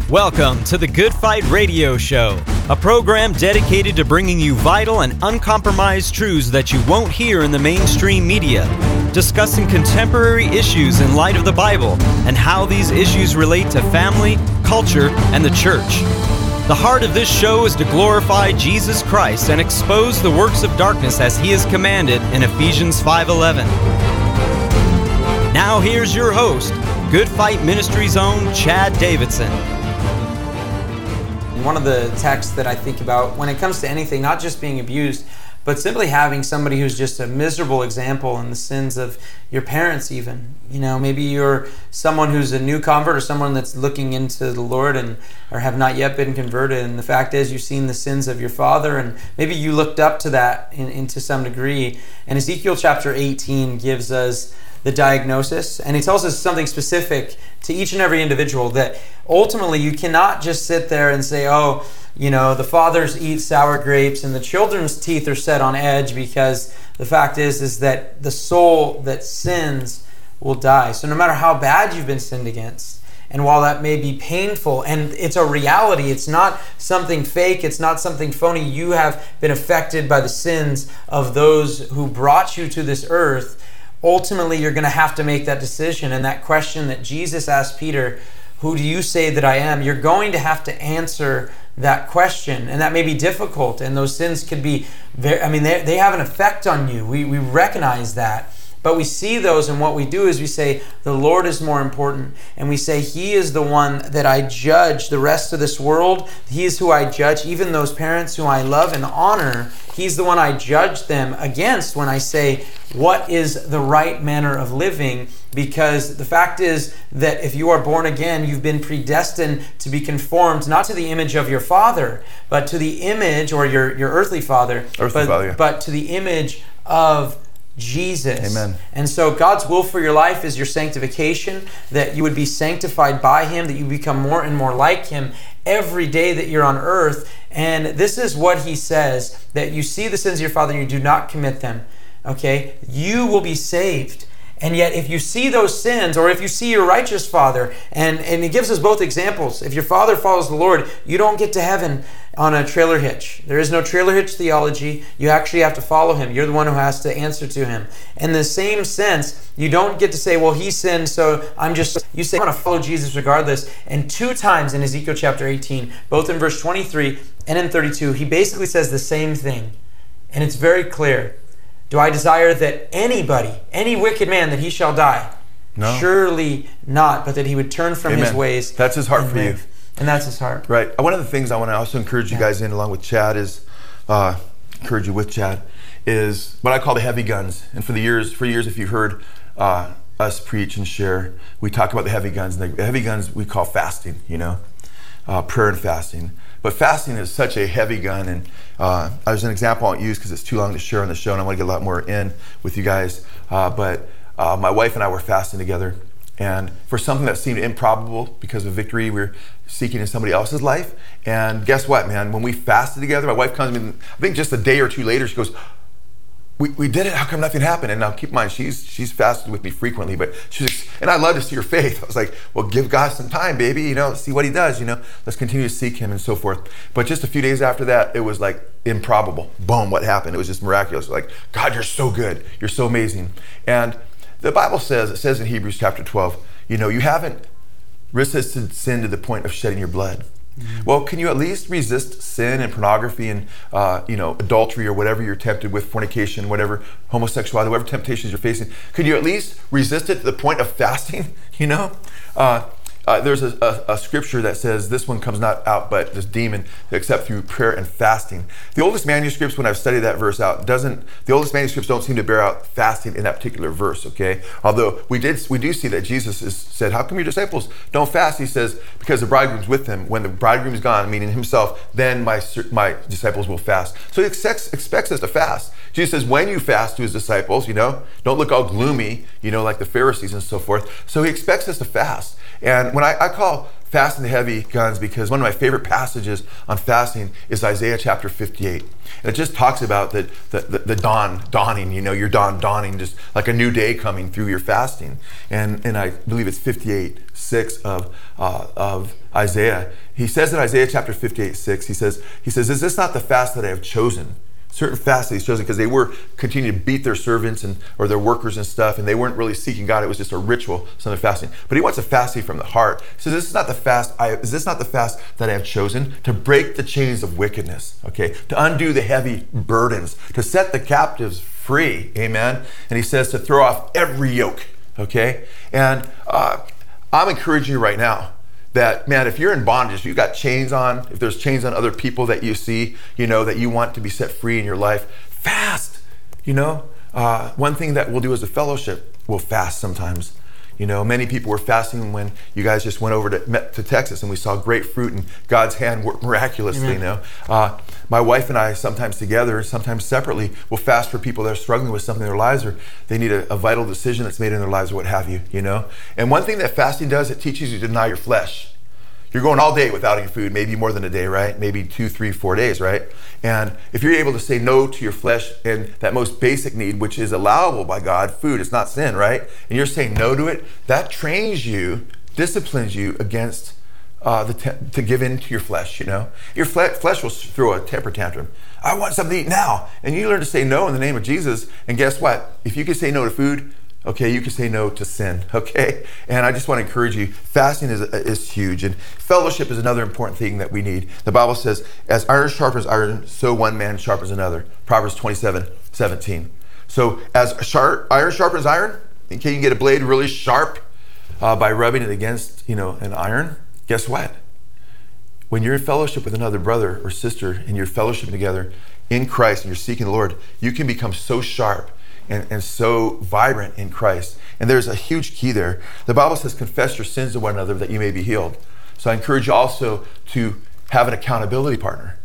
Welcome to the Good Fight Radio Show, a program dedicated to bringing you vital and uncompromised truths that you won't hear in the mainstream media, discussing contemporary issues in light of the Bible and how these issues relate to family, culture, and the church. The heart of this show is to glorify Jesus Christ and expose the works of darkness as He is commanded in Ephesians 5:11. Now here's your host, Good Fight Ministries' own Chad Davidson. One of the texts that I think about when it comes to anything, not just being abused, but simply having somebody who's just a miserable example in the sins of your parents even. You know, maybe you're someone who's a new convert or someone that's looking into the Lord and or have not yet been converted. And the fact is you've seen the sins of your father and maybe you looked up to that to some degree. And Ezekiel chapter 18 gives us the diagnosis, and he tells us something specific to each and every individual, that ultimately you cannot just sit there and say, oh, you know, the fathers eat sour grapes and the children's teeth are set on edge, because the fact is that the soul that sins will die. So no matter how bad you've been sinned against, and while that may be painful, and it's a reality, it's not something fake, it's not something phony, you have been affected by the sins of those who brought you to this earth. Ultimately, you're going to have to make that decision. And that question that Jesus asked Peter, who do you say that I am? You're going to have to answer that question. And that may be difficult. And those sins could be, they have an effect on you. We recognize that. But we see those, and what we do is we say, the Lord is more important. And we say, He is the one that I judge the rest of this world. He is who I judge, even those parents who I love and honor. He's the one I judge them against when I say, what is the right manner of living? Because the fact is that if you are born again, you've been predestined to be conformed, not to the image of your father, but to the image, or your earthly father, but to the image of Jesus. Amen. And so God's will for your life is your sanctification, that you would be sanctified by Him, that you become more and more like Him every day that you're on earth. And this is what He says, that you see the sins of your father and you do not commit them. Okay? You will be saved. And yet if you see those sins, or if you see your righteous father, and it gives us both examples. If your father follows the Lord, you don't get to heaven on a trailer hitch. There is no trailer hitch theology. You actually have to follow Him. You're the one who has to answer to Him. In the same sense, you don't get to say, well, he sinned, so you say, I'm going to follow Jesus regardless. And 2 times in Ezekiel chapter 18, both in verse 23 and in 32, he basically says the same thing. And it's very clear. Do I desire that any wicked man, that he shall die? No. Surely not, but that he would turn from his ways. That's His heart for you. And that's His heart. Right. One of the things I want to also encourage you guys in, along with Chad, is is what I call the heavy guns. And for years, if you've heard us preach and share, we talk about the heavy guns. And the heavy guns we call fasting, prayer and fasting. But fasting is such a heavy gun, and there's an example I won't use because it's too long to share on the show, and I want to get a lot more in with you guys. But my wife and I were fasting together, and for something that seemed improbable because of victory we were seeking in somebody else's life. And guess what, man? When we fasted together, my wife comes to me, I think just a day or two later, she goes, we did it. How come nothing happened? And now keep in mind, she's fasted with me frequently, but and I love to see her faith. I was like, well, give God some time, baby, see what He does, let's continue to seek Him and so forth. But just a few days after that, it was like improbable. Boom, what happened? It was just miraculous. Like, God, you're so good. You're so amazing. And the Bible says in Hebrews chapter 12, you haven't resisted sin to the point of shedding your blood. Mm-hmm. Well, can you at least resist sin and pornography and adultery or whatever you're tempted with, fornication, whatever, homosexuality, whatever temptations you're facing? Could you at least resist it to the point of fasting? There's a scripture that says this one comes not out, but this demon, except through prayer and fasting. The oldest manuscripts, when I've studied that verse out, the oldest manuscripts don't seem to bear out fasting in that particular verse, okay? Although we do see that Jesus said, how come your disciples don't fast? He says, because the bridegroom's with them. When the bridegroom's gone, meaning Himself, then my disciples will fast. So He expects us to fast. Jesus says, when you fast to His disciples, don't look all gloomy, like the Pharisees and so forth. So He expects us to fast. And when I call fasting the heavy guns, because one of my favorite passages on fasting is Isaiah chapter 58. And it just talks about the dawning, your dawning, just like a new day coming through your fasting. And I believe it's 58:6 of Isaiah. He says in Isaiah chapter 58:6, he says, is this not the fast that I have chosen? Certain fasts that he's chosen, because they were continuing to beat their servants or their workers and stuff, and they weren't really seeking God. It was just a ritual, some of fasting. But he wants a fasting from the heart. He says, is this not the fast that I have chosen? To break the chains of wickedness, okay? To undo the heavy burdens, to set the captives free, amen? And he says to throw off every yoke, okay? And I'm encouraging you right now that, man, if you're in bondage, you've got chains on, if there's chains on other people that you see, that you want to be set free in your life, fast, One thing that we'll do as a fellowship, we'll fast sometimes. Many people were fasting when you guys just went over to Texas, and we saw great fruit and God's hand work miraculously, My wife and I, sometimes together, sometimes separately, will fast for people that are struggling with something in their lives, or they need a vital decision that's made in their lives, or what have you, And one thing that fasting does, it teaches you to deny your flesh. You're going all day without eating food, maybe more than a day, right? Maybe 2, 3, 4 days, right? And if you're able to say no to your flesh and that most basic need, which is allowable by God, food, it's not sin, right? And you're saying no to it, that trains you, disciplines you against to give in to your flesh, Your flesh will throw a temper tantrum. I want something to eat now. And you learn to say no in the name of Jesus. And guess what? If you can say no to food, okay, you can say no to sin, okay? And I just want to encourage you, fasting is huge. And fellowship is another important thing that we need. The Bible says, as iron sharpens iron, so one man sharpens another. Proverbs 27:17. So as iron sharpens iron, okay, you can get a blade really sharp by rubbing it against, an iron. Guess what? When you're in fellowship with another brother or sister and you're fellowshipping together in Christ and you're seeking the Lord, you can become so sharp and so vibrant in Christ. And there's a huge key there. The Bible says, confess your sins to one another that you may be healed. So I encourage you also to have an accountability partner.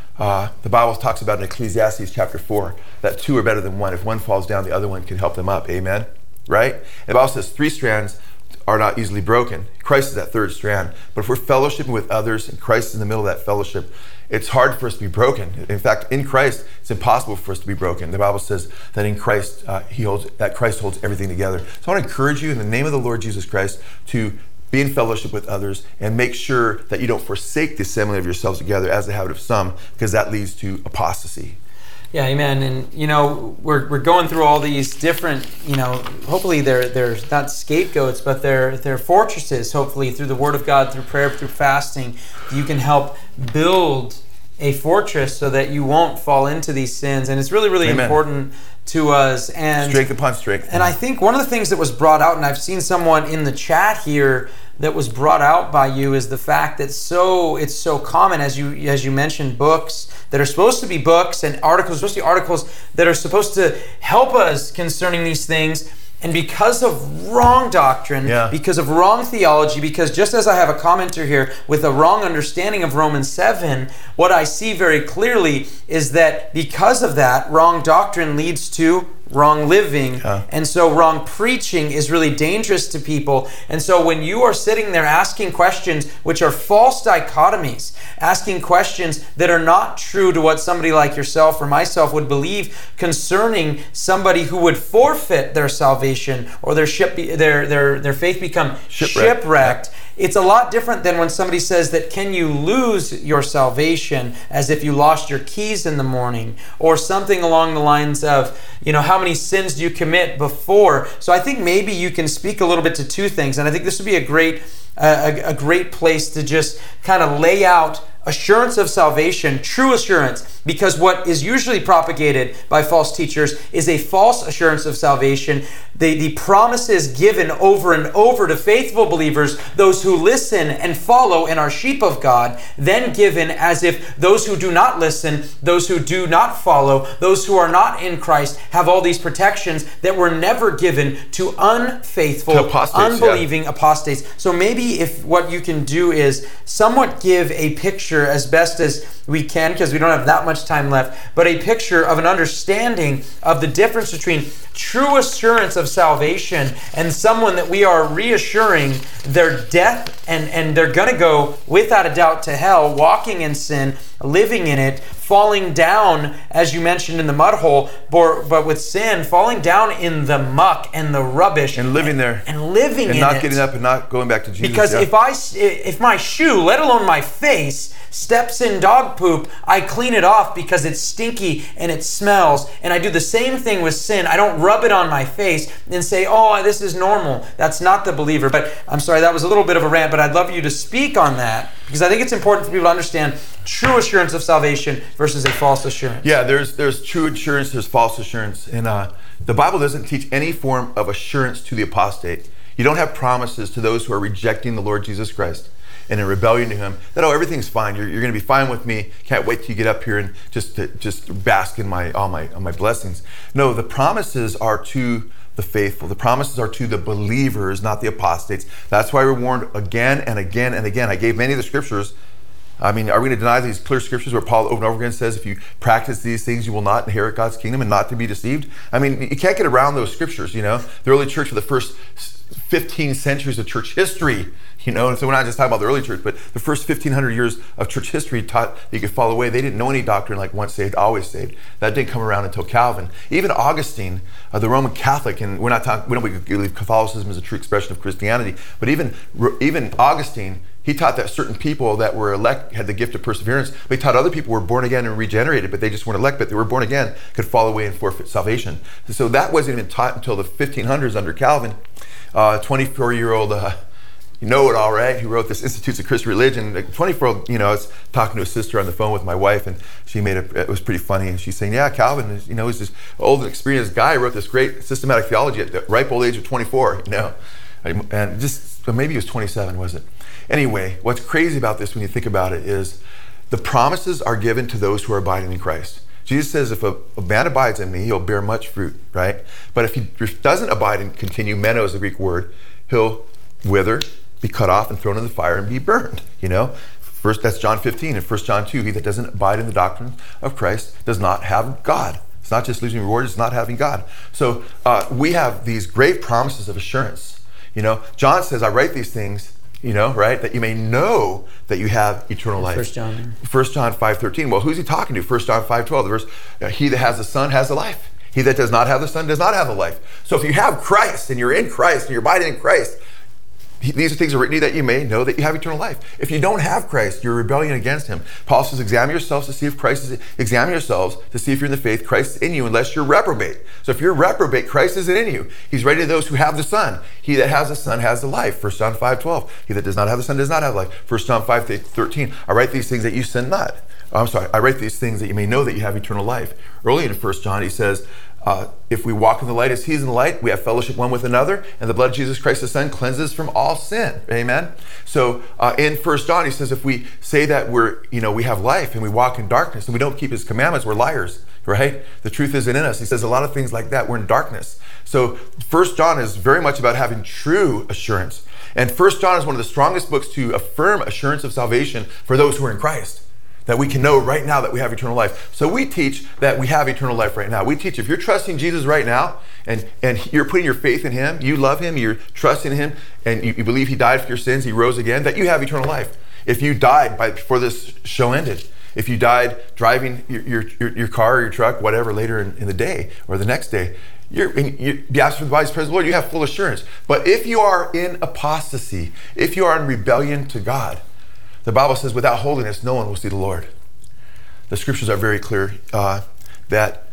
The Bible talks about in Ecclesiastes chapter 4 that 2 are better than 1. If one falls down, the other one can help them up. Amen? Right? And the Bible says 3 strands are not easily broken. Christ is that 3rd strand. But if we're fellowshipping with others and Christ is in the middle of that fellowship, it's hard for us to be broken. In fact, in Christ, it's impossible for us to be broken. The Bible says that in Christ, Christ holds everything together. So I want to encourage you in the name of the Lord Jesus Christ to be in fellowship with others and make sure that you don't forsake the assembling of yourselves together as the habit of some, because that leads to apostasy. Yeah, amen. And we're going through all these different, hopefully they're not scapegoats, but they're fortresses. Hopefully through the Word of God, through prayer, through fasting, you can help build a fortress so that you won't fall into these sins. And it's really, really Amen. important to us. And strength upon strength. And I think one of the things that was brought out, and I've seen someone in the chat here that was brought out by you, is the fact that it's so common, as you mentioned, books that are supposed to be books and articles, especially articles that are supposed to help us concerning these things. And because of wrong doctrine, because of wrong theology, because just as I have a commenter here with a wrong understanding of Romans 7, what I see very clearly is that because of that, wrong doctrine leads to wrong living. And so wrong preaching is really dangerous to people. And so when you are sitting there asking questions which are false dichotomies, asking questions that are not true to what somebody like yourself or myself would believe concerning somebody who would forfeit their salvation or their faith become shipwrecked. It's a lot different than when somebody says that, can you lose your salvation, as if you lost your keys in the morning, or something along the lines of, how many sins do you commit before? So I think maybe you can speak a little bit to 2 things, and I think this would be a great place to just kind of lay out assurance of salvation, true assurance, because what is usually propagated by false teachers is a false assurance of salvation. The promises given over and over to faithful believers, those who listen and follow and are sheep of God, then given as if those who do not listen, those who do not follow, those who are not in Christ have all these protections that were never given to unfaithful, unbelieving apostates. So maybe if what you can do is somewhat give a picture as best as we can, because we don't have that much time left, but a picture of an understanding of the difference between true assurance of salvation and someone that we are reassuring their death and they're going to go without a doubt to hell, walking in sin, living in it, falling down, as you mentioned, in the mud hole, but with sin, falling down in the muck and the rubbish. And living there. And living in it. And not getting up and not going back to Jesus. Because if my shoe, let alone my face, steps in dog poop, I clean it off because it's stinky and it smells. And I do the same thing with sin. I don't rub it on my face and say, oh, this is normal. That's not the believer. But I'm sorry, that was a little bit of a rant, but I'd love you to speak on that, because I think it's important for people to understand true assurance of salvation versus a false assurance. Yeah, there's true assurance, there's false assurance. And the Bible doesn't teach any form of assurance to the apostate. You don't have promises to those who are rejecting the Lord Jesus Christ and in rebellion to him, that, oh, everything's fine. You're going to be fine with me. Can't wait till you get up here and just bask in all my blessings. No, the promises are to the faithful. The promises are to the believers, not the apostates. That's why we're warned again and again and again. I gave many of the scriptures. I mean, are we going to deny these clear scriptures where Paul over and over again says, if you practice these things, you will not inherit God's kingdom, and not to be deceived? I mean, you can't get around those scriptures, you know. The early church for the first 15 centuries of church history, you know, and so we're not just talking about the early church, but the first 1,500 years of church history taught that you could fall away. They didn't know any doctrine like once saved, always saved. That didn't come around until Calvin. Even Augustine, the Roman Catholic, and we don't believe Catholicism is a true expression of Christianity, but even Augustine, he taught that certain people that were elect had the gift of perseverance, but he taught other people were born again and regenerated, but they just weren't elect, but they were born again, could fall away and forfeit salvation. So that wasn't even taught until the 1500s under Calvin. 24-year-old you know it all, right? He wrote this Institutes of Christian Religion. 24-year-old, you know, I was talking to a sister on the phone with my wife, and she it was pretty funny. And she's saying, yeah, Calvin is, you know, he's this old and experienced guy who wrote this great systematic theology at the ripe old age of 24, you know. And just, maybe he was 27, was it? Anyway, what's crazy about this when you think about it is the promises are given to those who are abiding in Christ. Jesus says, if a man abides in me, he'll bear much fruit, right? But if he doesn't abide and continue, meno is the Greek word, he'll wither, be cut off and thrown in the fire and be burned, you know? First, that's John 15, and 1 John 2, he that doesn't abide in the doctrine of Christ does not have God. It's not just losing reward, it's not having God. So we have these great promises of assurance. You know, John says, I write these things, you know, right, that you may know that you have eternal life. 1 John 5:13. Well, who's he talking to? 1 John 5:12, the verse, he that has the Son has the life. He that does not have the Son does not have the life. So if you have Christ and you're in Christ and you're abiding in Christ, these are things are written that you may know that you have eternal life. If you don't have Christ, you're rebelling against him. Paul says, examine yourselves to see if you're in the faith, Christ is in you, unless you're reprobate. So if you're reprobate, Christ isn't in you. He's writing to those who have the Son. He that has the Son has the life. 1 John 5:12. He that does not have the Son does not have life. 1 John 5:13. I write these things that you sin not. I write these things that you may know that you have eternal life. Early in 1 John, he says, if we walk in the light as he's in the light, we have fellowship one with another, and the blood of Jesus Christ the Son cleanses from all sin. Amen. So in 1 John, he says, if we say that we have life and we walk in darkness and we don't keep his commandments, we're liars, right? The truth isn't in us. He says a lot of things like that. We're in darkness. So 1 John is very much about having true assurance. And 1 John is one of the strongest books to affirm assurance of salvation for those who are in Christ. That we can know right now that we have eternal life. So we teach that we have eternal life right now. We teach if you're trusting Jesus right now and you're putting your faith in him, you love him, you're trusting him, and you believe he died for your sins, he rose again, that you have eternal life. If you died before this show ended, if you died driving your car or your truck, whatever, later in the day or the next day, you're be absent from the body of the presence of the Lord, you have full assurance. But if you are in apostasy, if you are in rebellion to God, the Bible says, without holiness, no one will see the Lord. The scriptures are very clear that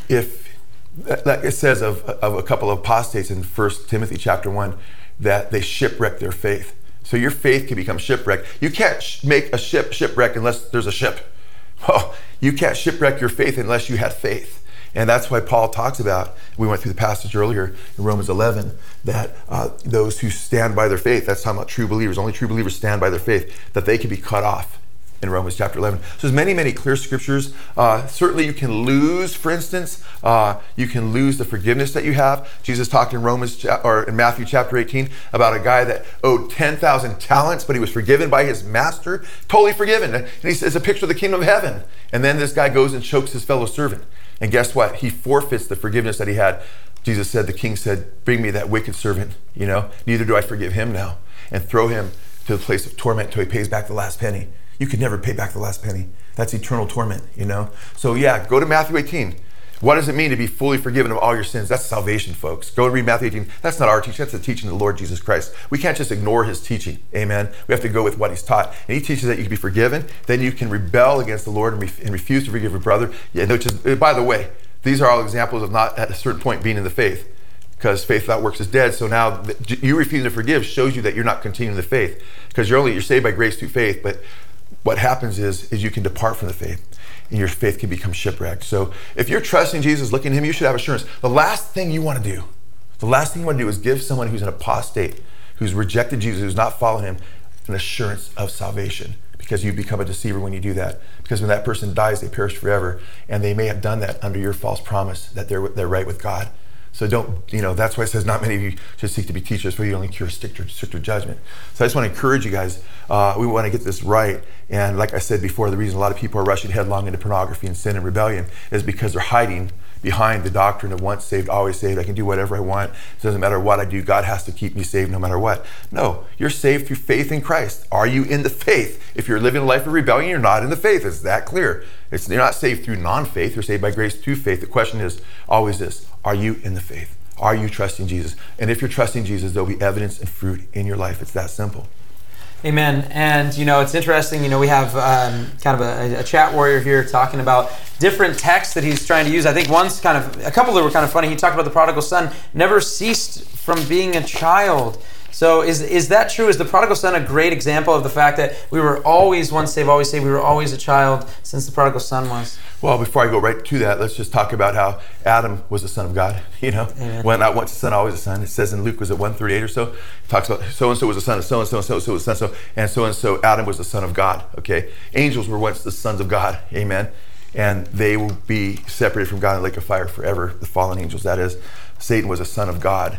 it says of a couple of apostates in 1 Timothy chapter 1 that they shipwreck their faith. So your faith can become shipwrecked. You can't make a ship shipwreck unless there's a ship. Well, you can't shipwreck your faith unless you have faith. And that's why Paul talks about, we went through the passage earlier in Romans 11, that those who stand by their faith, that's talking about true believers, only true believers stand by their faith, that they can be cut off in Romans chapter 11. So there's many, many clear scriptures. Certainly you can lose, for instance, you can lose the forgiveness that you have. Jesus talked in in Matthew chapter 18 about a guy that owed 10,000 talents, but he was forgiven by his master, totally forgiven. And he says, it's a picture of the kingdom of heaven. And then this guy goes and chokes his fellow servant. And guess what? He forfeits the forgiveness that he had. Jesus said, the king said, bring me that wicked servant, neither do I forgive him now. And throw him to the place of torment until he pays back the last penny. You could never pay back the last penny. That's eternal torment, you know? So yeah, go to Matthew 18. What does it mean to be fully forgiven of all your sins? That's salvation, folks. Go read Matthew 18. That's not our teaching. That's the teaching of the Lord Jesus Christ. We can't just ignore his teaching. Amen. We have to go with what he's taught. And he teaches that you can be forgiven. Then you can rebel against the Lord and refuse to forgive your brother. Yeah, which is, by the way, these are all examples of not at a certain point being in the faith, because faith without works is dead. So now you refusing to forgive shows you that you're not continuing the faith, because you're saved by grace through faith. But what happens is you can depart from the faith, and your faith can become shipwrecked. So if you're trusting Jesus, looking at him, you should have assurance. The last thing you want to do is give someone who's an apostate, who's rejected Jesus, who's not following him, an assurance of salvation, because you become a deceiver when you do that. Because when that person dies, they perish forever, and they may have done that under your false promise that they're right with God. So that's why it says not many of you should seek to be teachers, for you only cure stricter judgment. So I just want to encourage you guys. We want to get this right. And like I said before, the reason a lot of people are rushing headlong into pornography and sin and rebellion is because they're hiding behind the doctrine of once saved, always saved. I can do whatever I want. It doesn't matter what I do. God has to keep me saved no matter what. No, you're saved through faith in Christ. Are you in the faith? If you're living a life of rebellion, you're not in the faith. It's that clear. You're not saved through non-faith. You're saved by grace through faith. The question is always this: are you in the faith? Are you trusting Jesus? And if you're trusting Jesus, there'll be evidence and fruit in your life. It's that simple. Amen. And, it's interesting, we have kind of a chat warrior here talking about different texts that he's trying to use. I think a couple that were kind of funny. He talked about the prodigal son never ceased from being a child. So is that true? Is the prodigal son a great example of the fact that we were always once saved, always saved? We were always a child since the prodigal son was? Well, before I go right to that, let's just talk about how Adam was the son of God. Amen. When not once a son, always a son. It says in Luke, was it 138 or so? It talks about so-and-so was the son of so-and-so, and so-and-so was the son of so, and so Adam was the son of God, okay? Angels were once the sons of God, amen? And they will be separated from God in the lake of fire forever, the fallen angels, that is. Satan was a son of God,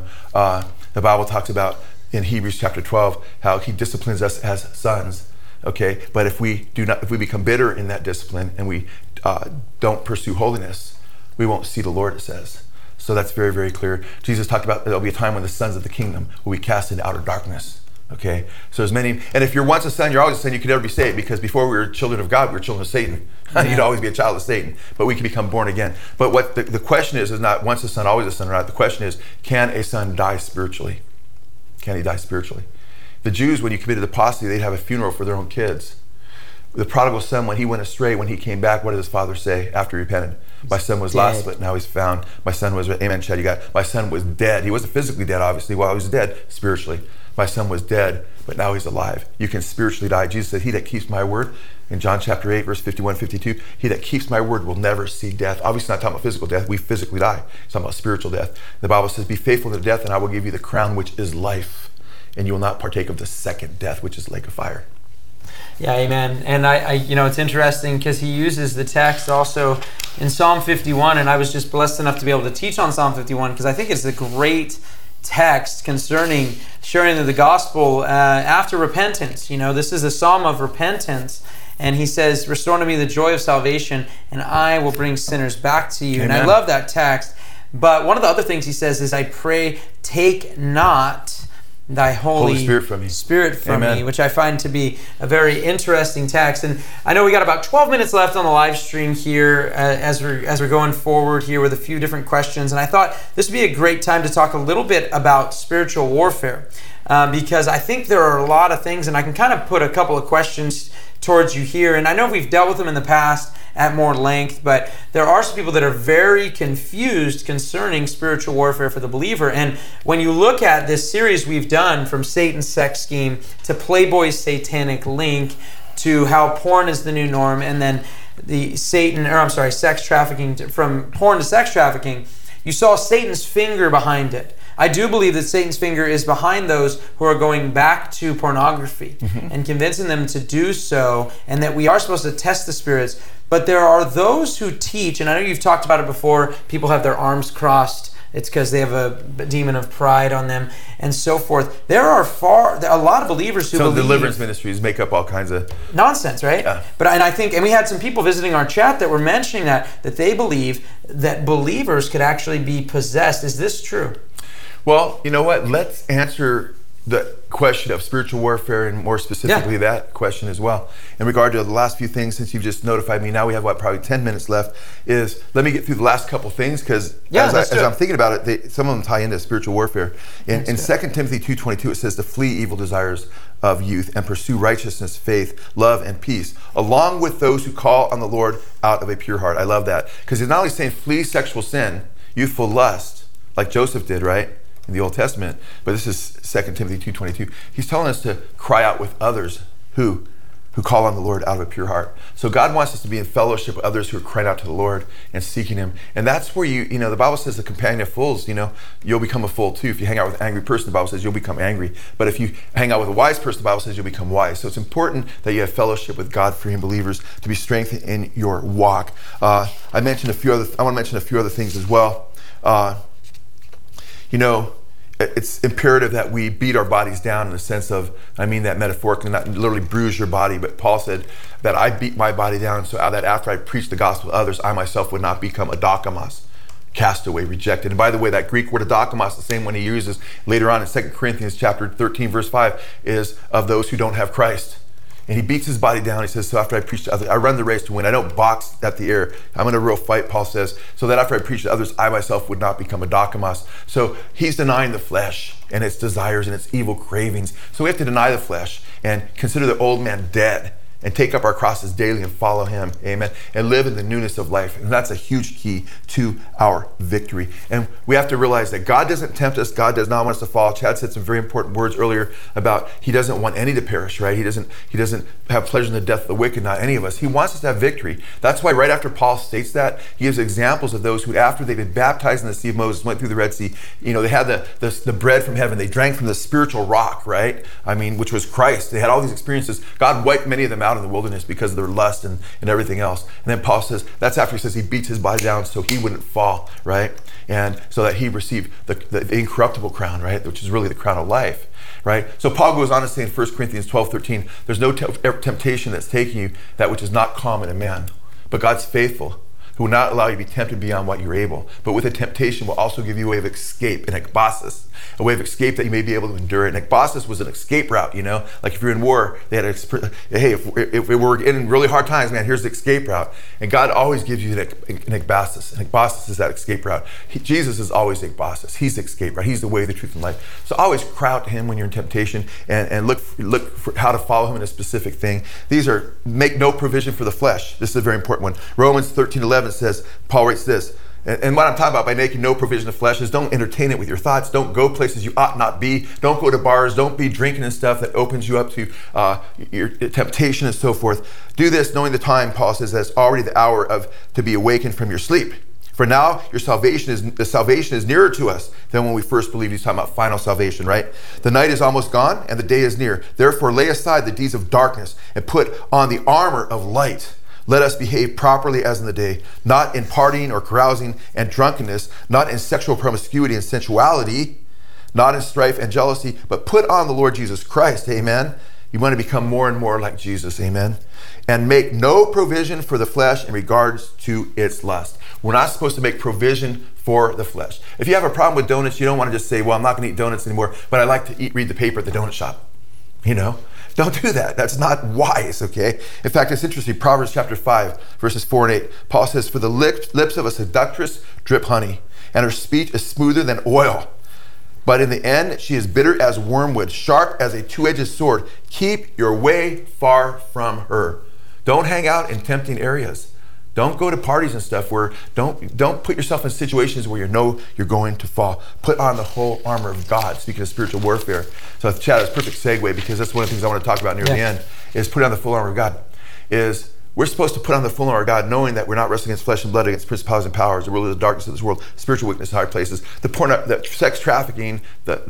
The Bible talks about in Hebrews chapter 12 how he disciplines us as sons, okay? But if we become bitter in that discipline and we don't pursue holiness, we won't see the Lord, it says. So that's very, very clear. Jesus talked about there'll be a time when the sons of the kingdom will be cast into outer darkness, okay? So there's many, and if you're once a son, you're always a son, you could never be saved, because before we were children of God, we were children of Satan. You'd always be a child of Satan, but we can become born again. But what the question is not once a son, always a son or not. The question is, can a son die spiritually? Can he die spiritually? The Jews, when you committed apostasy, they'd have a funeral for their own kids. The prodigal son, when he went astray, when he came back, what did his father say after he repented? My son was lost, but now he's found. My son was, amen, Chad, you got it. My son was dead. He wasn't physically dead, obviously, while he was dead spiritually. My son was dead, but now he's alive. You can spiritually die. Jesus said, he that keeps my word, in John chapter 8, verse 51, 52, he that keeps my word will never see death. Obviously not talking about physical death. We physically die. It's talking about spiritual death. The Bible says, be faithful to death, and I will give you the crown, which is life. And you will not partake of the second death, which is the lake of fire. Yeah, amen. And I it's interesting because he uses the text also in Psalm 51, and I was just blessed enough to be able to teach on Psalm 51 because I think it's a great text concerning sharing the gospel after repentance. This is a psalm of repentance. And he says, restore to me the joy of salvation, and I will bring sinners back to you. Amen. And I love that text. But one of the other things he says is, I pray, take not thy Holy Spirit from me, which I find to be a very interesting text. And I know we got about 12 minutes left on the live stream here as we're going forward here with a few different questions. And I thought this would be a great time to talk a little bit about spiritual warfare because I think there are a lot of things, and I can kind of put a couple of questions towards you here. And I know we've dealt with them in the past at more length, but there are some people that are very confused concerning spiritual warfare for the believer. And when you look at this series we've done, from Satan's sex scheme to Playboy's satanic link to how porn is the new norm, and then sex trafficking, from porn to sex trafficking, you saw Satan's finger behind it. I do believe that Satan's finger is behind those who are going back to pornography and convincing them to do so, and that we are supposed to test the spirits. But there are those who teach, and I know you've talked about it before, people have their arms crossed. It's because they have a demon of pride on them and so forth. There are a lot of believers who believe... Some deliverance ministries make up all kinds of... nonsense, right? Yeah. And I think, and we had some people visiting our chat that were mentioning that they believe that believers could actually be possessed. Is this true? Well, you know what? Let's answer question of spiritual warfare, and more specifically that question as well. In regard to the last few things, since you've just notified me, now we have probably 10 minutes left, is let me get through the last couple things, because as I'm thinking about it, some of them tie into spiritual warfare. In 2 Timothy 2:22, it says to flee evil desires of youth and pursue righteousness, faith, love, and peace, along with those who call on the Lord out of a pure heart. I love that, because he's not only saying flee sexual sin, youthful lust, like Joseph did, right, in the Old Testament, but this is 2 Timothy 2:22. He's telling us to cry out with others who call on the Lord out of a pure heart. So God wants us to be in fellowship with others who are crying out to the Lord and seeking him. And that's where the Bible says the companion of fools, you'll become a fool too. If you hang out with an angry person, the Bible says you'll become angry. But if you hang out with a wise person, the Bible says you'll become wise. So it's important that you have fellowship with God-fearing believers to be strengthened in your walk. I want to mention a few other things as well. It's imperative that we beat our bodies down in the sense of, I mean that metaphorically, not literally bruise your body, but Paul said that I beat my body down so that after I preach the gospel to others, I myself would not become a dokimos, castaway, rejected. And by the way, that Greek word dokimos, the same one he uses later on in 2 Corinthians chapter 13, verse 5, is of those who don't have Christ. And he beats his body down. He says, so after I preach to others, I run the race to win. I don't box at the air. I'm in a real fight, Paul says, so that after I preach to others, I myself would not become a dokimos. So he's denying the flesh and its desires and its evil cravings. So we have to deny the flesh and consider the old man dead and take up our crosses daily and follow him, amen, and live in the newness of life. And that's a huge key to our victory. And we have to realize that God doesn't tempt us. God does not want us to fall. Chad said some very important words earlier about he doesn't want any to perish, right? He doesn't have pleasure in the death of the wicked, not any of us. He wants us to have victory. That's why right after Paul states that, he gives examples of those who, after they've been baptized in the sea of Moses, went through the Red Sea, they had the bread from heaven. They drank from the spiritual rock, right? Which was Christ. They had all these experiences. God wiped many of them out in the wilderness because of their lust and everything else. And then Paul says, that's after he says he beats his body down so he wouldn't fall, right? And so that he received the incorruptible crown, right? Which is really the crown of life, right? So Paul goes on to say in 1 Corinthians 12:13, there's no temptation that's taking you that which is not common in man, but God's faithful, who will not allow you to be tempted beyond what you're able, but with a temptation will also give you a way of escape, an ekbasis, a way of escape that you may be able to endure it. An ekbasis was an escape route, like if you're in war, they had hey, if we're in really hard times, man, here's the escape route. And God always gives you an ekbasis. An ekbasis is that escape route. Jesus is always ekbasis. He's the escape route. He's the way, the truth, and life. So always cry out to him when you're in temptation and look for how to follow him in a specific thing. These are, make no provision for the flesh. This is a very important one. Romans 13:11 says, Paul writes this, and what I'm talking about by making no provision of flesh is don't entertain it with your thoughts. Don't go places you ought not be. Don't go to bars. Don't be drinking and stuff that opens you up to your temptation and so forth. Do this knowing the time, Paul says, that it's already the hour to be awakened from your sleep. For now, the salvation is nearer to us than when we first believed. He's talking about final salvation, right? The night is almost gone and the day is near. Therefore, lay aside the deeds of darkness and put on the armor of light. Let us behave properly as in the day, not in partying or carousing and drunkenness, not in sexual promiscuity and sensuality, not in strife and jealousy, but put on the Lord Jesus Christ, amen. You want to become more and more like Jesus, amen. And make no provision for the flesh in regards to its lust. We're not supposed to make provision for the flesh. If you have a problem with donuts, you don't want to just say, well, I'm not going to eat donuts anymore, but I like to read the paper at the donut shop, Don't do that. That's not wise, okay? In fact, it's interesting. Proverbs chapter 5, verses 4 and 8. Paul says, for the lips of a seductress drip honey, and her speech is smoother than oil. But in the end, she is bitter as wormwood, sharp as a two-edged sword. Keep your way far from her. Don't hang out in tempting areas. Don't go to parties and stuff where don't put yourself in situations where you're going to fall. Put on the whole armor of God, speaking of spiritual warfare. So Chad, it's a perfect segue because that's one of the things I want to talk about near the end, is put on the full armor of God. Is we're supposed to put on the full armor of God knowing that we're not wrestling against flesh and blood, against principalities and powers, the rulers of the darkness of this world, spiritual weakness in high places, the sex trafficking,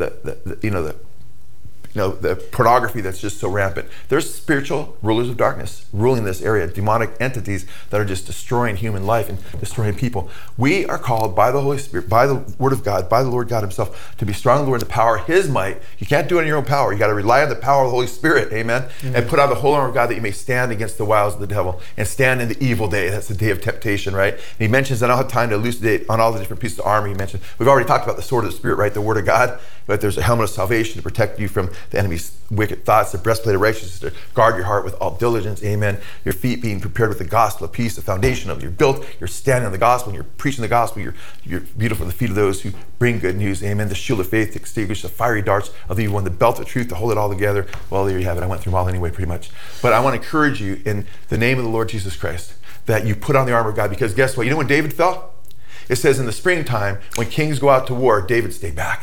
the pornography that's just so rampant. There's spiritual rulers of darkness ruling this area, demonic entities that are just destroying human life and destroying people. We are called by the Holy Spirit, by the Word of God, by the Lord God himself, to be strong in the Lord, the power of his might. You can't do it in your own power. You got to rely on the power of the Holy Spirit, amen? Mm-hmm. And put on the whole armor of God that you may stand against the wiles of the devil and stand in the evil day. That's the day of temptation, right? And he mentions, I don't have time to elucidate on all the different pieces of armor he mentioned. We've already talked about the sword of the Spirit, right? The Word of God. But there's a helmet of salvation to protect you from the enemy's wicked thoughts, the breastplate of righteousness to guard your heart with all diligence. Amen. Your feet being prepared with the gospel of peace, the foundation of you're built, you're standing on the gospel, and you're preaching the gospel, you're beautiful in the feet of those who bring good news. Amen. The shield of faith to extinguish the fiery darts of the evil one, the belt of truth to hold it all together. Well, there you have it. I went through them all anyway, pretty much. But I want to encourage you in the name of the Lord Jesus Christ that you put on the armor of God, because guess what? You know when David fell? It says in the springtime, when kings go out to war, David stayed back.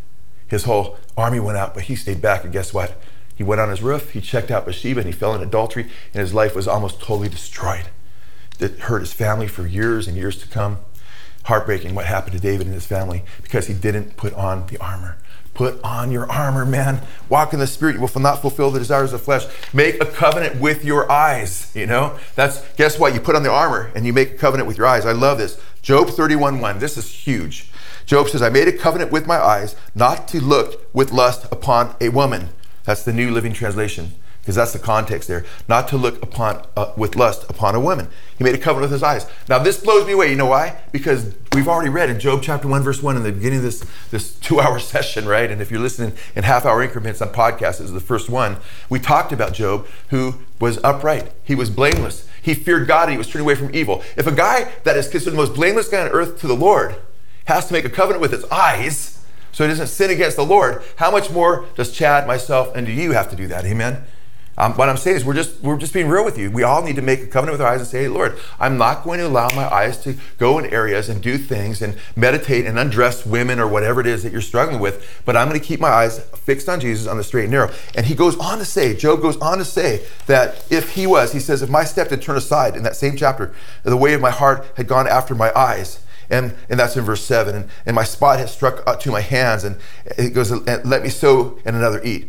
His whole army went out, but he stayed back, and guess what? He went on his roof, he checked out Bathsheba, and he fell in adultery, and his life was almost totally destroyed. It hurt his family for years and years to come. Heartbreaking what happened to David and his family because he didn't put on the armor. Put on your armor, man. Walk in the Spirit. You will not fulfill the desires of the flesh. Make a covenant with your eyes. You know, guess what? You put on the armor and you make a covenant with your eyes. I love this. Job 31:1. This is huge. Job says, I made a covenant with my eyes not to look with lust upon a woman. That's the New Living Translation, because that's the context there. Not to look upon with lust upon a woman. He made a covenant with his eyes. Now this blows me away. You know why? Because we've already read in Job chapter 1 verse 1 in the beginning of this 2-hour session, right? And if you're listening in half-hour increments on podcasts, this is the first one. We talked about Job, who was upright. He was blameless. He feared God and he was turning away from evil. If a guy that is considered the most blameless guy on earth to the Lord has to make a covenant with his eyes so he doesn't sin against the Lord, how much more does Chad, myself, and do you have to do that? Amen? What I'm saying is we're just being real with you. We all need to make a covenant with our eyes and say, hey, Lord, I'm not going to allow my eyes to go in areas and do things and meditate and undress women or whatever it is that you're struggling with, but I'm going to keep my eyes fixed on Jesus on the straight and narrow. And he goes on to say, Job goes on to say that he says, if my step did turn aside in that same chapter, the way of my heart had gone after my eyes. And that's in verse 7. And my spot has struck to my hands. And it goes, and let me sow and another eat.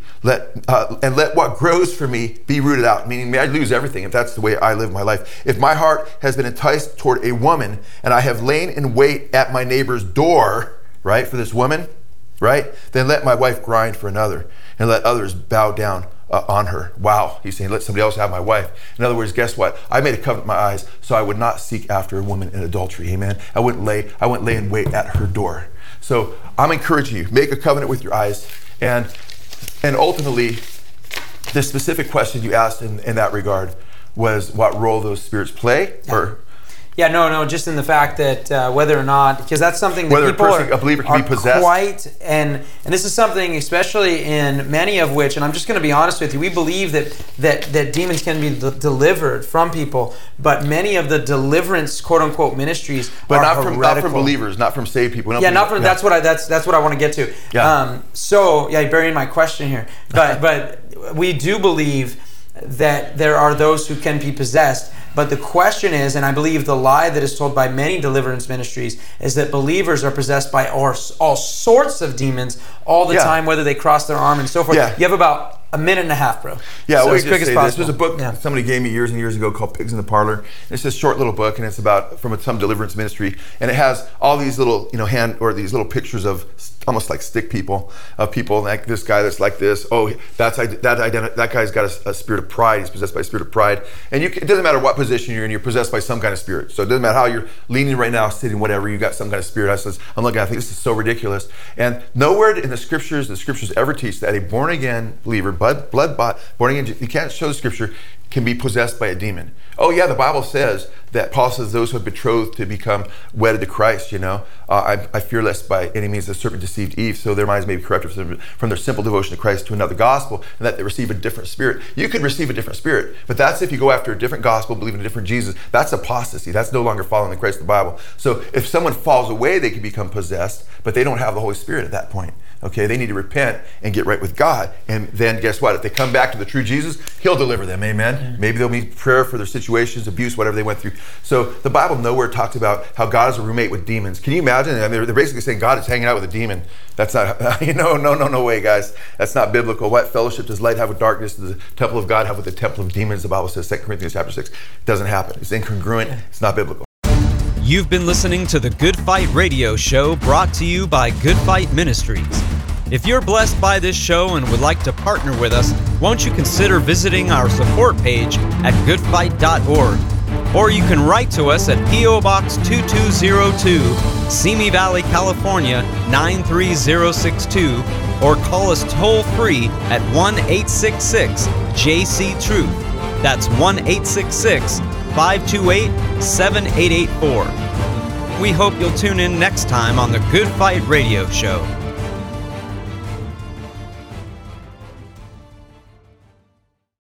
And let what grows for me be rooted out. Meaning, may I lose everything if that's the way I live my life. If my heart has been enticed toward a woman, and I have lain in wait at my neighbor's door, right, for this woman, right, then let my wife grind for another, and let others bow down on her. Wow, he's saying, let somebody else have my wife. In other words, guess what? I made a covenant with my eyes so I would not seek after a woman in adultery. Amen. I wouldn't lay in wait at her door. So I'm encouraging you, make a covenant with your eyes. And ultimately, the specific question you asked in that regard was what role those spirits play, or Yeah, no, just in the fact that whether or not, because that's something that whether people a believer can be possessed. Quite, and this is something, especially in many of which, and I'm just going to be honest with you, we believe that demons can be delivered from people, but many of the deliverance, quote unquote, ministries but are not from believers, not from saved people. That's what I want to get to. Yeah. You're burying my question here, but we do believe that there are those who can be possessed. But the question is, and I believe the lie that is told by many deliverance ministries, is that believers are possessed by all sorts of demons all the time, whether they cross their arm and so forth. Yeah. You have about a minute and a half, bro. Yeah, so as quick as possible. There's a book somebody gave me years and years ago called Pigs in the Parlor. And it's this short little book, and it's about from some deliverance ministry, and it has all these little these little pictures of almost like stick people, of people like this guy that's like this. Oh, that guy's got a spirit of pride. He's possessed by a spirit of pride. And it doesn't matter what position you're in, you're possessed by some kind of spirit. So it doesn't matter how you're leaning right now, sitting, whatever, you got some kind of spirit. I'm looking, I think this is so ridiculous. And nowhere in the scriptures ever teach that a born again believer, blood-bought, born again, you can't show the scripture, can be possessed by a demon. Oh yeah, the Bible says that Paul says those who are betrothed to become wedded to Christ, I fear lest by any means the serpent deceived Eve, so their minds may be corrupted from their simple devotion to Christ to another gospel, and that they receive a different spirit. You could receive a different spirit, but that's if you go after a different gospel, believe in a different Jesus. That's apostasy. That's no longer following the Christ of the Bible. So if someone falls away, they can become possessed, but they don't have the Holy Spirit at that point. Okay, they need to repent and get right with God. And then guess what? If they come back to the true Jesus, he'll deliver them. Amen. Yeah. Maybe they'll need prayer for their situations, abuse, whatever they went through. So the Bible nowhere talks about how God is a roommate with demons. Can you imagine? I mean, they're basically saying God is hanging out with a demon. That's not, no way, guys. That's not biblical. What fellowship does light have with darkness? Does the temple of God have with the temple of demons? The Bible says, 2 Corinthians chapter 6. It doesn't happen. It's incongruent. It's not biblical. You've been listening to the Good Fight Radio Show, brought to you by Good Fight Ministries. If you're blessed by this show and would like to partner with us, won't you consider visiting our support page at goodfight.org Or you can write to us at P.O. Box 2202, Simi Valley, California 93062, or call us toll-free at 1-866-JC-TRUTH. That's 1-866-528-7884. We hope you'll tune in next time on the Good Fight Radio Show.